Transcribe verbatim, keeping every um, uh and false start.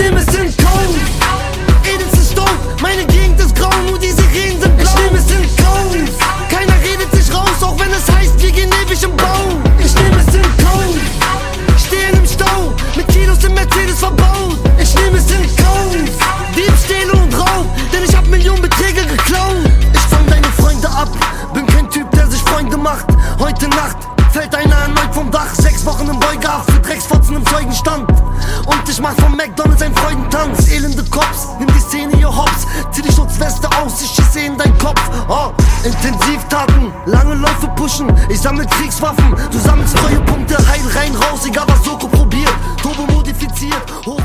nehm es in Kauf. Edelsten Stoff, meine Gegend ist grau, nur die Sirenen sind blau. Ich nehm es in Kauf. Keiner redet sich raus, auch wenn es heißt, wir gehen ewig im Bau. Ich nehm es in Kauf. Stehen im Stau, mit Kilos im Mercedes verbaut. Ich nehm es in Kauf. Diebstähle und Raub, denn ich hab Millionenbeträge geklaut. Ich fang deine Freunde ab, bin kein Typ, der sich Freunde macht. Heute Nacht fällt einer erneut vom Dach. Sechs Wochen im Beugehaft für Drecksfotzen im Zeugenstand. Und ich mach vom McDonalds einen Freudentanz. Elende Cops, nimm die Szene, ihr Hops. Zieh die Schutzweste aus, ich schieße in dein Kopf. Oh, Intensivtaten, lange Läufe pushen. Ich sammle Kriegswaffen, du sammelst Treuepunkte. Heil rein, raus, egal was Soko probiert. Turbo modifiziert, hoch